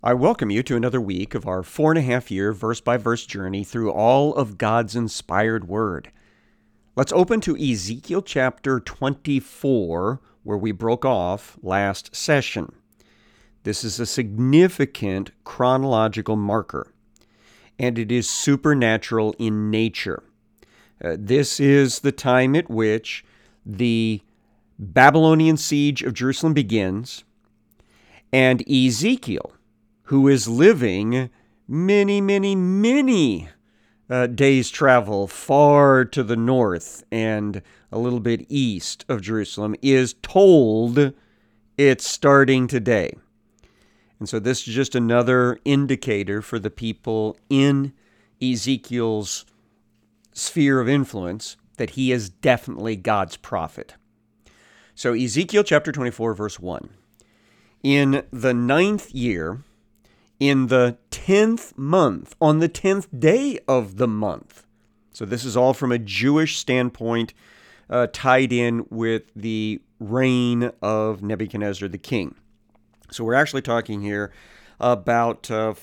I welcome you to another week of our 4.5-year verse-by-verse journey through all of God's inspired Word. Let's open to Ezekiel chapter 24, where we broke off last session. This is a significant chronological marker, and it is supernatural in nature. This is the time at which the Babylonian siege of Jerusalem begins, and Ezekiel, who is living many days' travel far to the north and a little bit east of Jerusalem, is told it's starting today. And so this is just another indicator for the people in Ezekiel's sphere of influence that he is definitely God's prophet. So Ezekiel chapter 24, verse 1. In the 9th year, in the 10th month, on the 10th day of the month. So this is all from a Jewish standpoint, tied in with the reign of Nebuchadnezzar the king. So we're actually talking here about let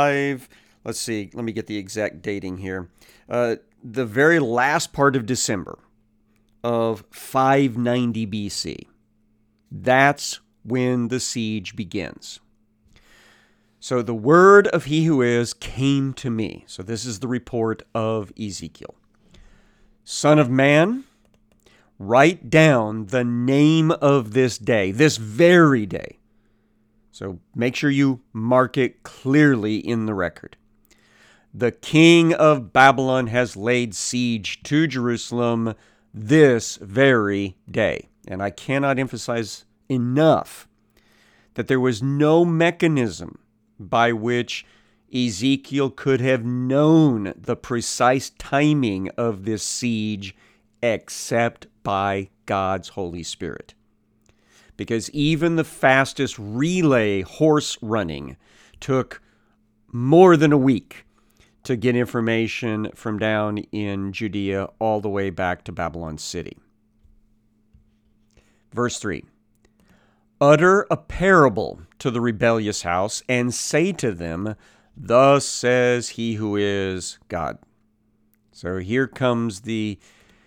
me get the exact dating here. The very last part of December of 590 BC. That's when the siege begins. So the word of he who is came to me. So this is the report of Ezekiel. Son of man, write down the name of this day, this very day. So make sure you mark it clearly in the record. The king of Babylon has laid siege to Jerusalem this very day. And I cannot emphasize enough that there was no mechanism by which Ezekiel could have known the precise timing of this siege except by God's Holy Spirit. Because even the fastest relay horse running took more than a week to get information from down in Judea all the way back to Babylon City. Verse 3. Utter a parable to the rebellious house, and say to them, Thus says he who is God. So here comes the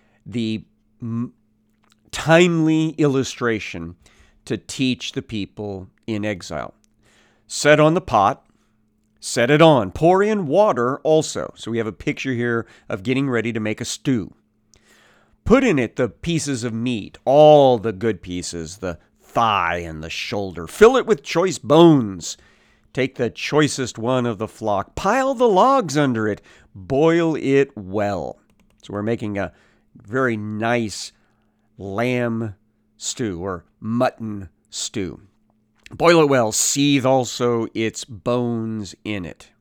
timely illustration to teach the people in exile. Set on the pot, set it on, pour in water also. So we have a picture here of getting ready to make a stew. Put in it the pieces of meat, all the good pieces, the thigh and the shoulder. Fill it with choice bones. Take the choicest one of the flock. Pile the logs under it. Boil it well. So we're making a very nice lamb stew or mutton stew. Boil it well. Seethe also its bones in it.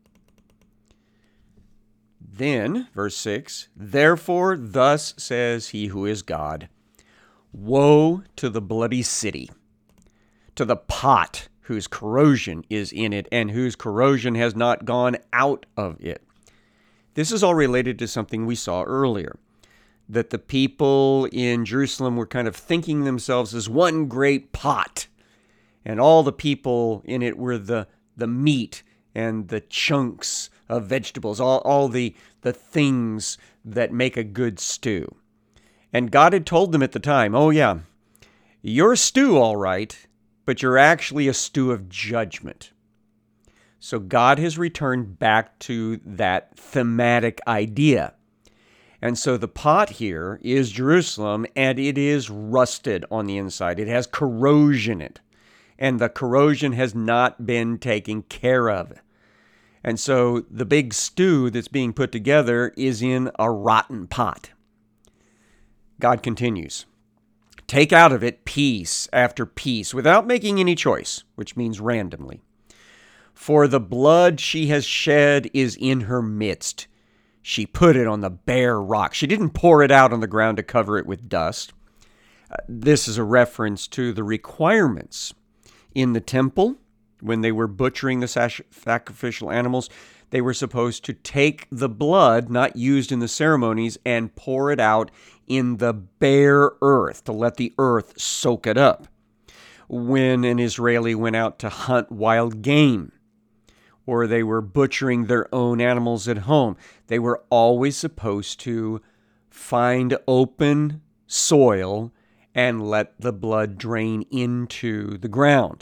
Then, verse 6, Therefore thus says he who is God, Woe to the bloody city, to the pot whose corrosion is in it and whose corrosion has not gone out of it. This is all related to something we saw earlier, that the people in Jerusalem were kind of thinking themselves as one great pot, and all the people in it were the meat and the chunks of vegetables, all the things that make a good stew. And God had told them at the time, oh yeah, you're a stew all right, but you're actually a stew of judgment. So God has returned back to that thematic idea. And so the pot here is Jerusalem, and it is rusted on the inside. It has corrosion in it, and the corrosion has not been taken care of. And so the big stew that's being put together is in a rotten pot. God continues, Take out of it piece after piece without making any choice, which means randomly. For the blood she has shed is in her midst. She put it on the bare rock. She didn't pour it out on the ground to cover it with dust. This is a reference to the requirements in the temple. When they were butchering the sacrificial animals, they were supposed to take the blood not used in the ceremonies and pour it out in the bare earth to let the earth soak it up. When an Israeli went out to hunt wild game, or they were butchering their own animals at home. They were always supposed to find open soil and let the blood drain into the ground,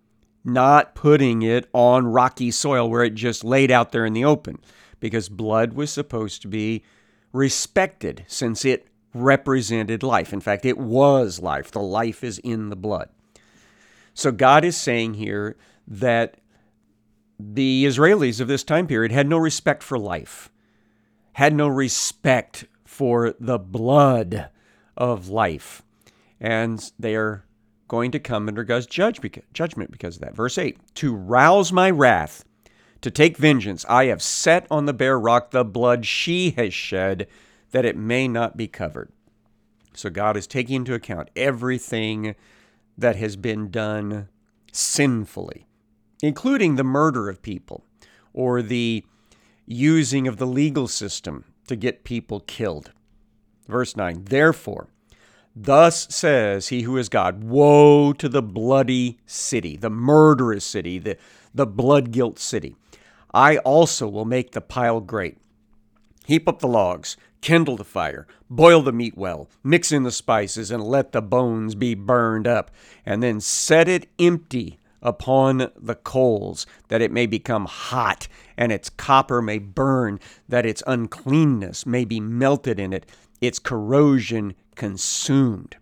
not putting it on rocky soil where it just laid out there in the open, because blood was supposed to be respected since it represented life. In fact, it was life. The life is in the blood. So God is saying here that the Israelis of this time period had no respect for life, had no respect for the blood of life. And they are going to come under God's judgment because of that. Verse 8, to rouse my wrath, to take vengeance, I have set on the bare rock the blood she has shed, that it may not be covered. So God is taking into account everything that has been done sinfully, including the murder of people or the using of the legal system to get people killed. Verse 9, therefore, thus says he who is God, woe to the bloody city, the murderous city, the blood-guilt city. I also will make the pile great. Heap up the logs, kindle the fire, boil the meat well, mix in the spices, and let the bones be burned up, and then set it empty upon the coals, that it may become hot, and its copper may burn, that its uncleanness may be melted in it, its corrosion consumed.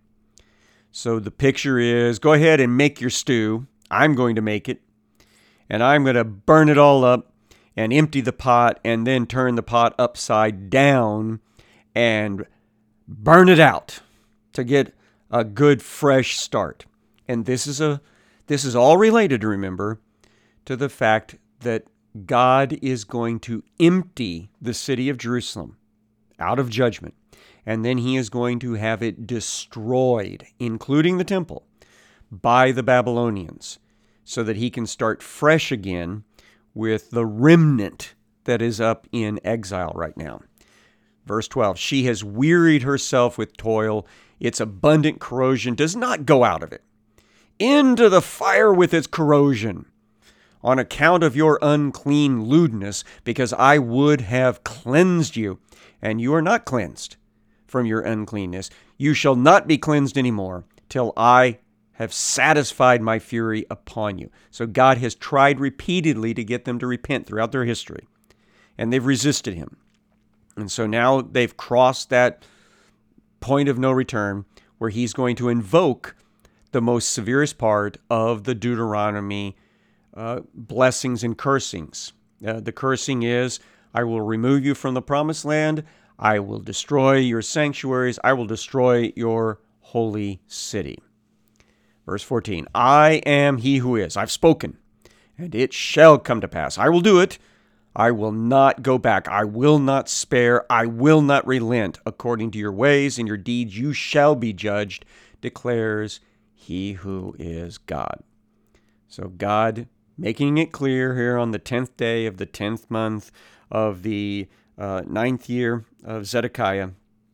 So the picture is, go ahead and make your stew. I'm going to make it, and I'm going to burn it all up and empty the pot, and then turn the pot upside down and burn it out to get a good fresh start. And this is all related, remember, to the fact that God is going to empty the city of Jerusalem out of judgment, and then he is going to have it destroyed, including the temple, by the Babylonians, so that he can start fresh again with the remnant that is up in exile right now. Verse 12, she has wearied herself with toil. Its abundant corrosion does not go out of it. Into the fire with its corrosion, on account of your unclean lewdness, because I would have cleansed you, and you are not cleansed from your uncleanness. You shall not be cleansed anymore till I have satisfied my fury upon you. So God has tried repeatedly to get them to repent throughout their history, and they've resisted him. And so now they've crossed that point of no return where he's going to invoke the most severest part of the Deuteronomy blessings and cursings. The cursing is, I will remove you from the promised land. I will destroy your sanctuaries. I will destroy your holy city. Verse 14, I am he who is. I've spoken, and it shall come to pass. I will do it. I will not go back. I will not spare. I will not relent. According to your ways and your deeds, you shall be judged, declares he who is God. So God making it clear here on the 10th day of the 10th month of the 9th year of Zedekiah,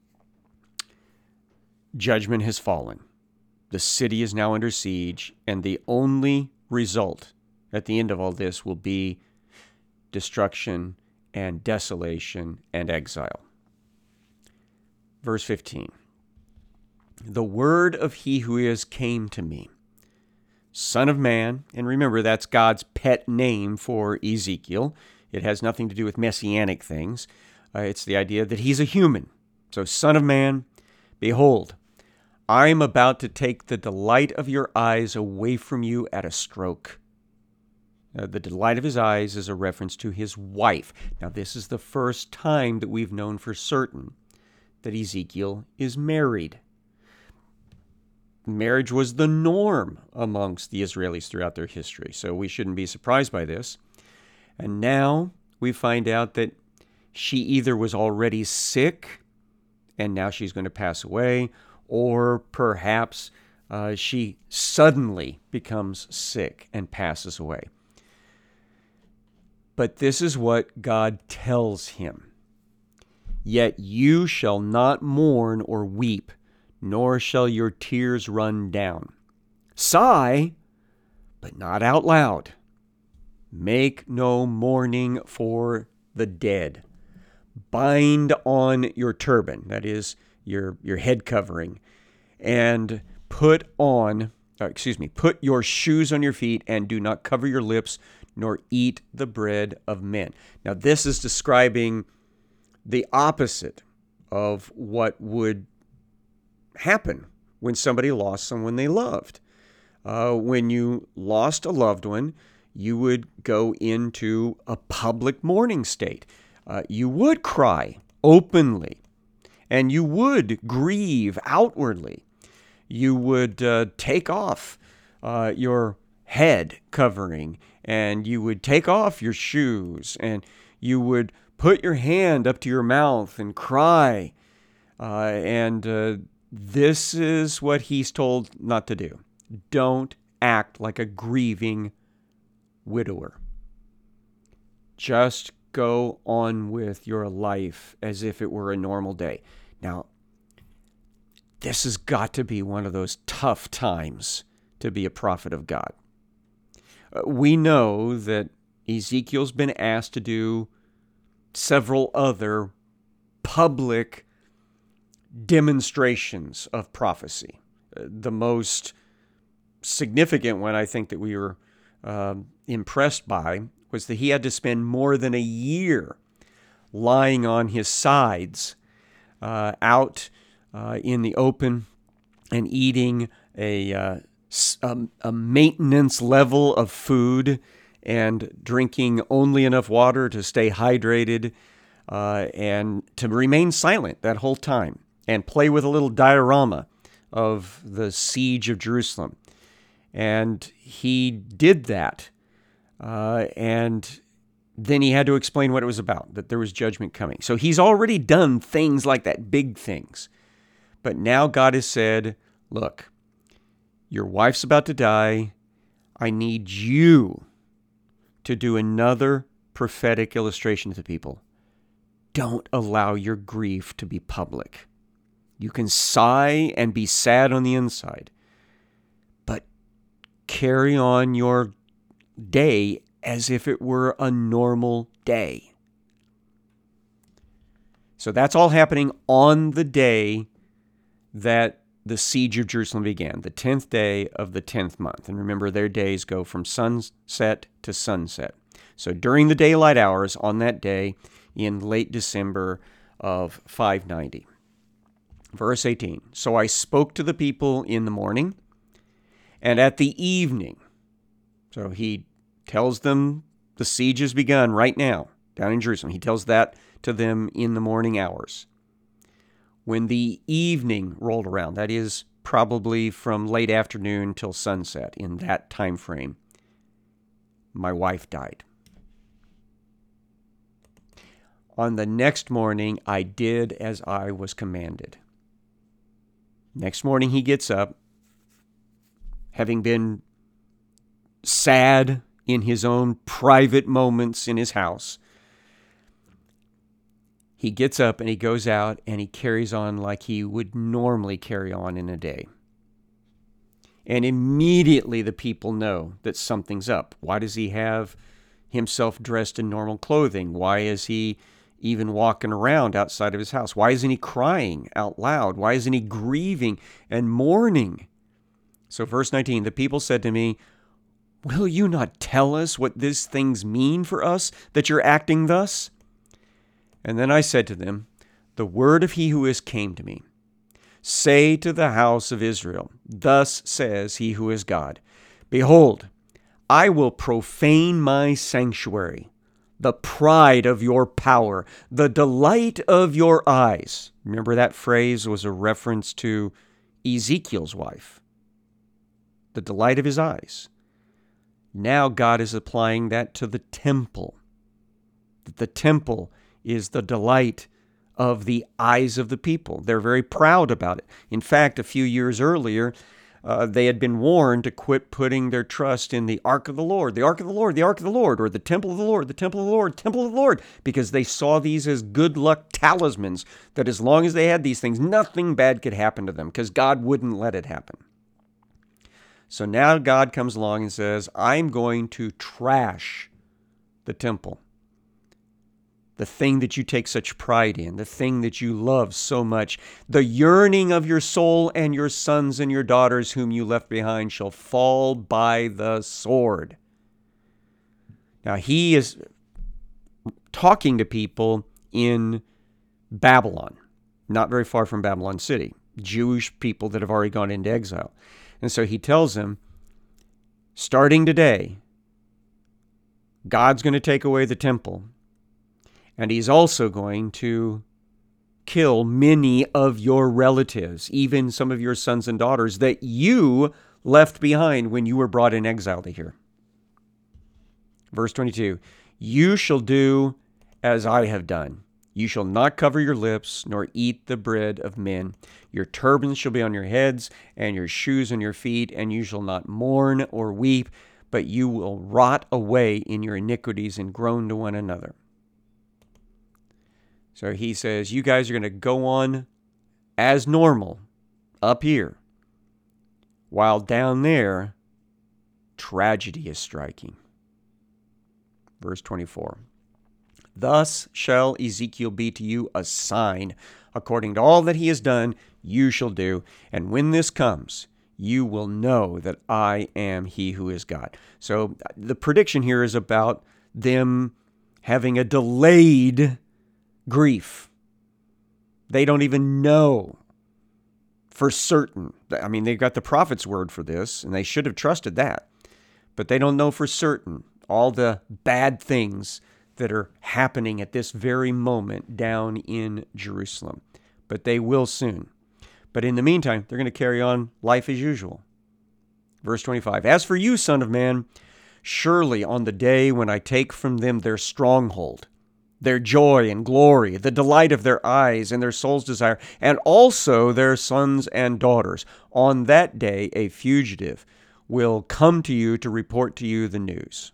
judgment has fallen. The city is now under siege, and the only result at the end of all this will be destruction and desolation and exile. Verse 15, the word of he who is came to me, Son of man, and remember that's God's pet name for Ezekiel. It has nothing to do with messianic things. It's the idea that he's a human. So, Son of man, behold, I am about to take the delight of your eyes away from you at a stroke. The delight of his eyes is a reference to his wife. Now, this is the first time that we've known for certain that Ezekiel is married. Marriage was the norm amongst the Israelis throughout their history, so we shouldn't be surprised by this. And now we find out that she either was already sick and now she's going to pass away, or perhaps she suddenly becomes sick and passes away. But this is what God tells him. Yet you shall not mourn or weep, nor shall your tears run down. Sigh, but not out loud. Make no mourning for the dead. Bind on your turban, that is your head covering, and put your shoes on your feet, and do not cover your lips, nor eat the bread of men. Now, this is describing the opposite of what would happen when somebody lost someone they loved. When you lost a loved one, you would go into a public mourning state. You would cry openly, and you would grieve outwardly. You would take off your head covering, and you would take off your shoes, and you would put your hand up to your mouth and cry. This is what he's told not to do. Don't act like a grieving widower. Just go on with your life as if it were a normal day. Now, this has got to be one of those tough times to be a prophet of God. We know that Ezekiel's been asked to do several other public demonstrations of prophecy. The most significant one, I think, that we were impressed by was that he had to spend more than a year lying on his sides out in the open and eating a maintenance level of food and drinking only enough water to stay hydrated and to remain silent that whole time and play with a little diorama of the siege of Jerusalem. And he did that. And then he had to explain what it was about, that there was judgment coming. So he's already done things like that, big things. But now God has said, look, your wife's about to die. I need you to do another prophetic illustration to the people. Don't allow your grief to be public. You can sigh and be sad on the inside, but carry on your day as if it were a normal day. So that's all happening on the day that the siege of Jerusalem began, the 10th day of the 10th month. And remember, their days go from sunset to sunset. So during the daylight hours on that day in late December of 590. Verse 18, so I spoke to the people in the morning and at the evening. So he tells them the siege has begun right now down in Jerusalem. He tells that to them in the morning hours. When the evening rolled around, that is probably from late afternoon till sunset, in that time frame, my wife died. On the next morning, I did as I was commanded. Next morning, he gets up, having been sad in his own private moments in his house. He gets up and he goes out and he carries on like he would normally carry on in a day. And immediately the people know that something's up. Why does he have himself dressed in normal clothing? Why is he even walking around outside of his house? Why isn't he crying out loud? Why isn't he grieving and mourning? So verse 19, the people said to me, will you not tell us what these things mean for us, that you're acting thus? And then I said to them, the word of he who is came to me. Say to the house of Israel, thus says he who is God, behold, I will profane my sanctuary, the pride of your power, the delight of your eyes. Remember that phrase was a reference to Ezekiel's wife. The delight of his eyes. Now God is applying that to the temple. The temple is the delight of the eyes of the people. They're very proud about it. In fact, a few years earlier, they had been warned to quit putting their trust in the Ark of the Lord, the Ark of the Lord, the Ark of the Lord, or the Temple of the Lord, the Temple of the Lord, Temple of the Lord, because they saw these as good luck talismans, that as long as they had these things, nothing bad could happen to them, because God wouldn't let it happen. So now God comes along and says, I'm going to trash the temple, the thing that you take such pride in, the thing that you love so much. The yearning of your soul and your sons and your daughters whom you left behind shall fall by the sword. Now, he is talking to people in Babylon, not very far from Babylon City, Jewish people that have already gone into exile. And so he tells them, starting today, God's going to take away the temple, and he's also going to kill many of your relatives, even some of your sons and daughters that you left behind when you were brought in exile to here. Verse 22, you shall do as I have done. You shall not cover your lips, nor eat the bread of men. Your turbans shall be on your heads, and your shoes on your feet, and you shall not mourn or weep, but you will rot away in your iniquities and groan to one another. So he says, you guys are going to go on as normal up here, while down there, tragedy is striking. Verse 24. Thus shall Ezekiel be to you a sign. According to all that he has done, you shall do. And when this comes, you will know that I am he who is God. So the prediction here is about them having a delayed grief. They don't even know for certain. I mean, they've got the prophet's word for this, and they should have trusted that. But they don't know for certain all the bad things that are happening at this very moment down in Jerusalem. But they will soon. But in the meantime, they're going to carry on life as usual. Verse 25, as for you, son of man, surely on the day when I take from them their stronghold, their joy and glory, the delight of their eyes and their soul's desire, and also their sons and daughters, on that day a fugitive will come to you to report to you the news.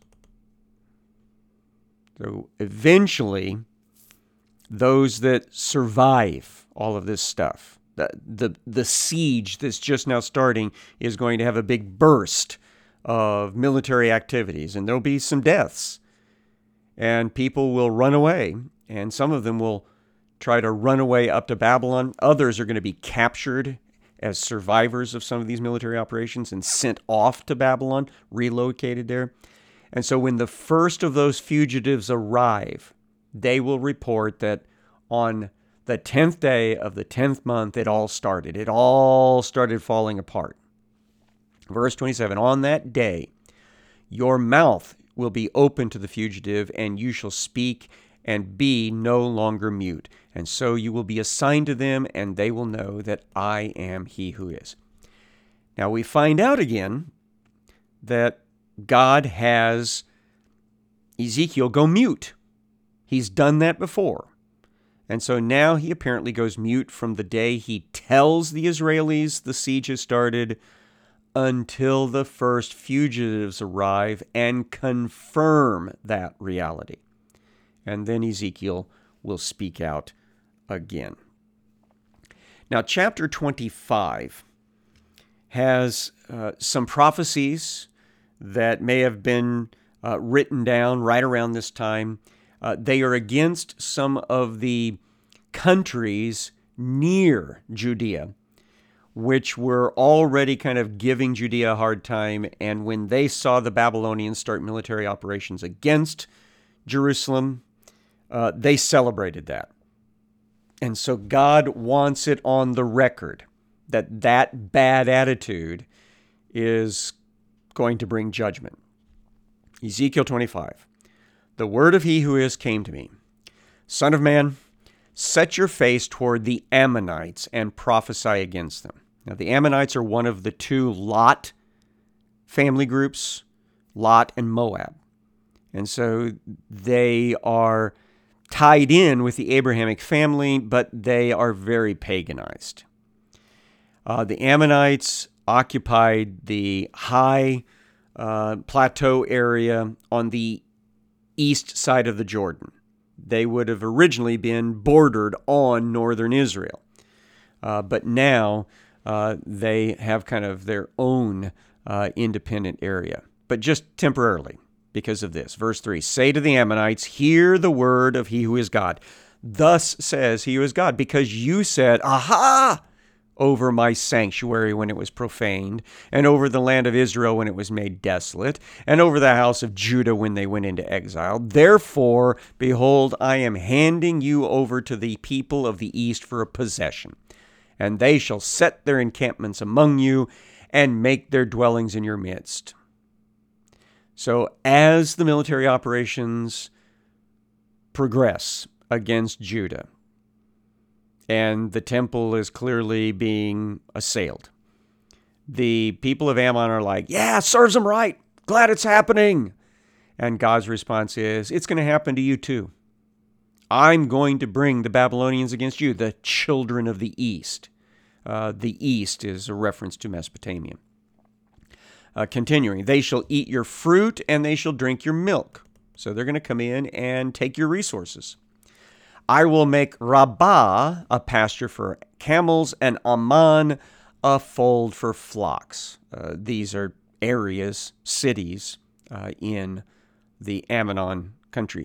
So eventually, those that survive all of this stuff, the siege that's just now starting is going to have a big burst of military activities, and there'll be some deaths. And people will run away, and some of them will try to run away up to Babylon. Others are going to be captured as survivors of some of these military operations and sent off to Babylon, relocated there. And so when the first of those fugitives arrive, they will report that on the 10th day of the 10th month, it all started. It all started falling apart. Verse 27, on that day, your mouth will be open to the fugitive, and you shall speak and be no longer mute. And so you will be assigned to them, and they will know that I am he who is. Now we find out again that God has Ezekiel go mute. He's done that before. And so now he apparently goes mute from the day he tells the Israelis the siege has started until the first fugitives arrive and confirm that reality. And then Ezekiel will speak out again. Now, chapter 25 has some prophecies that may have been written down right around this time. They are against some of the countries near Judea, which were already kind of giving Judea a hard time. And when they saw the Babylonians start military operations against Jerusalem, they celebrated that. And so God wants it on the record that that bad attitude is going to bring judgment. Ezekiel 25. The word of he who is came to me. Son of man, set your face toward the Ammonites and prophesy against them. Now, the Ammonites are one of the two Lot family groups, Lot and Moab. And so they are tied in with the Abrahamic family, but they are very paganized. The Ammonites occupied the high plateau area on the east side of the Jordan. They would have originally been bordered on northern Israel. But now they have kind of their own independent area, but just temporarily. because of this. Verse 3, say to the Ammonites, hear the word of he who is God. Thus says he who is God, because you said, aha, over my sanctuary when it was profaned, and over the land of Israel when it was made desolate, and over the house of Judah when they went into exile. Therefore, behold, I am handing you over to the people of the east for a possession, and they shall set their encampments among you and make their dwellings in your midst. So as the military operations progress against Judah, and the temple is clearly being assailed, the people of Ammon are like, yeah, serves them right. Glad it's happening. And God's response is, it's going to happen to you too. I'm going to bring the Babylonians against you, the children of the east. The east is a reference to Mesopotamia. Continuing, they shall eat your fruit and they shall drink your milk. So they're going to come in and take your resources. I will make Rabbah a pasture for camels and Ammon a fold for flocks. These are areas, cities in the Ammonon country.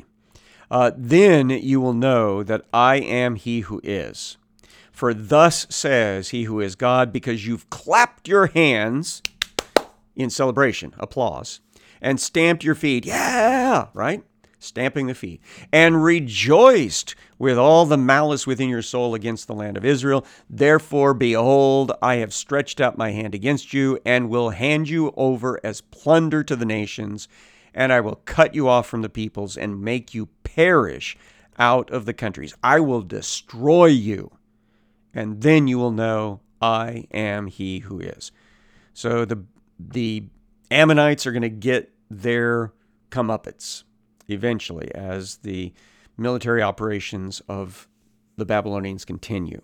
Then you will know that I am he who is. For thus says he who is God, because you've clapped your hands in celebration, applause, and stamped your feet, yeah, right? Stamping the feet, and rejoiced with all the malice within your soul against the land of Israel. Therefore, behold, I have stretched out my hand against you, and will hand you over as plunder to the nations, and I will cut you off from the peoples, and make you perish out of the countries. I will destroy you, and then you will know I am he who is. So the Ammonites are going to get their comeuppance eventually as the military operations of the Babylonians continue.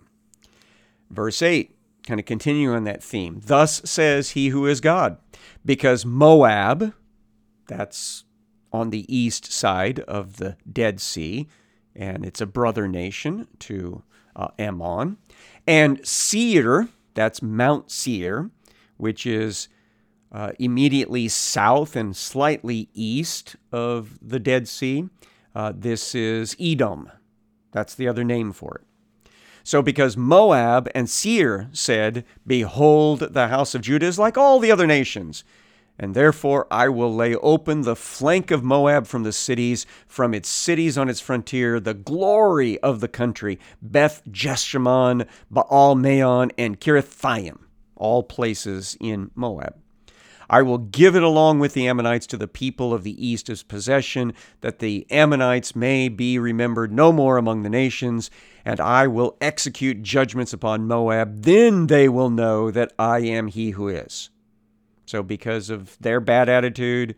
Verse 8, kind of continuing on that theme. Thus says he who is God, because Moab, that's on the east side of the Dead Sea, and it's a brother nation to Ammon, and Seir, that's Mount Seir, which is immediately south and slightly east of the Dead Sea. This is Edom. That's the other name for it. So because Moab and Seir said, behold, the house of Judah is like all the other nations, and therefore I will lay open the flank of Moab from its cities on its frontier, the glory of the country, Beth Jeshimon, Baal Meon, and Kirithaim, all places in Moab. I will give it along with the Ammonites to the people of the east as possession, that the Ammonites may be remembered no more among the nations, and I will execute judgments upon Moab. Then they will know that I am he who is. So because of their bad attitude,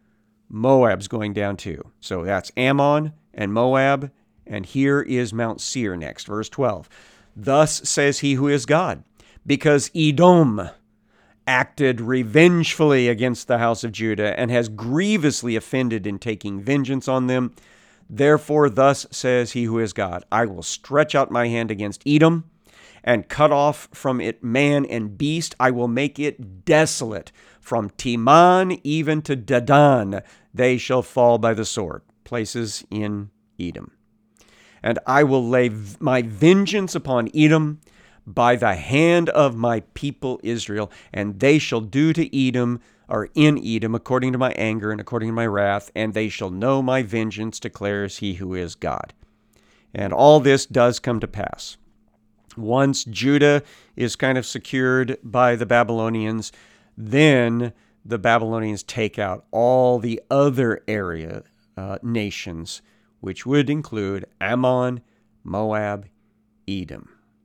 Moab's going down too. So that's Ammon and Moab, and here is Mount Seir next, verse 12. Thus says he who is God, because Edom acted revengefully against the house of Judah and has grievously offended in taking vengeance on them. Therefore, thus says he who is God, I will stretch out my hand against Edom and cut off from it man and beast. I will make it desolate from Teman even to Dedan. They shall fall by the sword. Places in Edom. And I will lay my vengeance upon Edom by the hand of my people Israel, and they shall do to Edom, or in Edom, according to my anger and according to my wrath, and they shall know my vengeance, declares he who is God. And all this does come to pass. Once Judah is kind of secured by the Babylonians, then the Babylonians take out all the other area nations, which would include Ammon, Moab, Edom,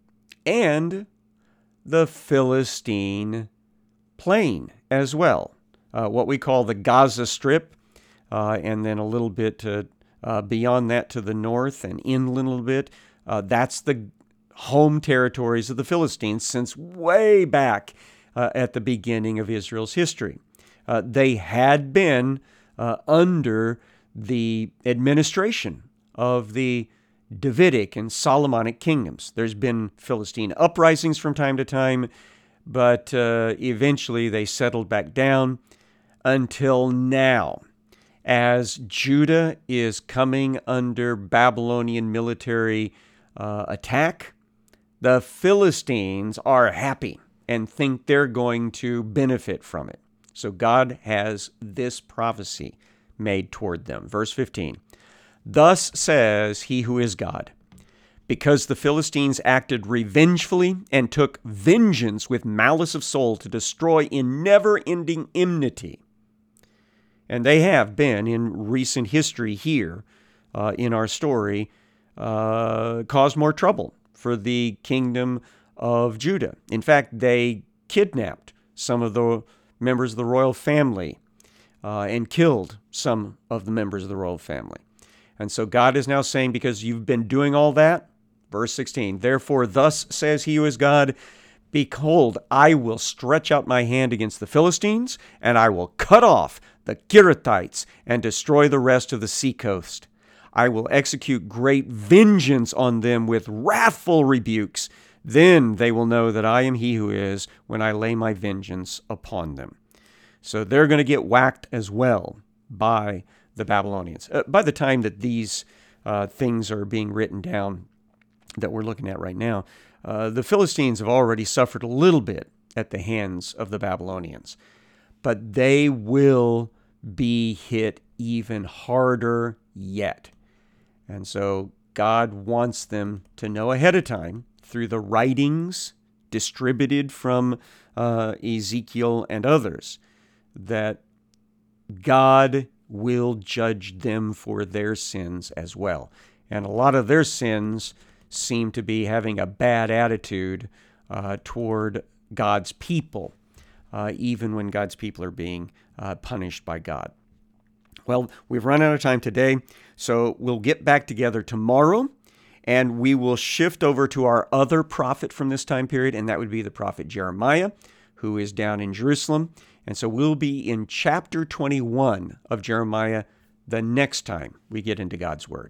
and the Philistine plain as well, what we call the Gaza Strip, and then a little bit beyond that to the north and inland a little bit. That's the home territories of the Philistines since way back at the beginning of Israel's history. They had been under the administration of the Davidic and Solomonic kingdoms. There's been Philistine uprisings from time to time, but eventually they settled back down until now. as Judah is coming under Babylonian military attack, the Philistines are happy and think they're going to benefit from it. So God has this prophecy made toward them. Verse 15, "Thus says he who is God, because the Philistines acted revengefully and took vengeance with malice of soul to destroy in never-ending enmity." And they have been, in recent history here in our story, caused more trouble for the kingdom of Judah. In fact, they kidnapped some of the members of the royal family and killed some of the members of the royal family. And so God is now saying, because you've been doing all that, verse 16, "Therefore thus says he who is God, behold, I will stretch out my hand against the Philistines, and I will cut off the Kerethites and destroy the rest of the seacoast. I will execute great vengeance on them with wrathful rebukes. Then they will know that I am he who is, when I lay my vengeance upon them." So they're going to get whacked as well by the Babylonians. By the time that these things are being written down that we're looking at right now, the Philistines have already suffered a little bit at the hands of the Babylonians. But they will be hit even harder yet. And so God wants them to know ahead of time, through the writings distributed from Ezekiel and others, that God will judge them for their sins as well. And a lot of their sins seem to be having a bad attitude toward God's people, even when God's people are being punished by God. Well, we've run out of time today, so we'll get back together tomorrow, and we will shift over to our other prophet from this time period, and that would be the prophet Jeremiah, who is down in Jerusalem. And so we'll be in chapter 21 of Jeremiah the next time we get into God's Word.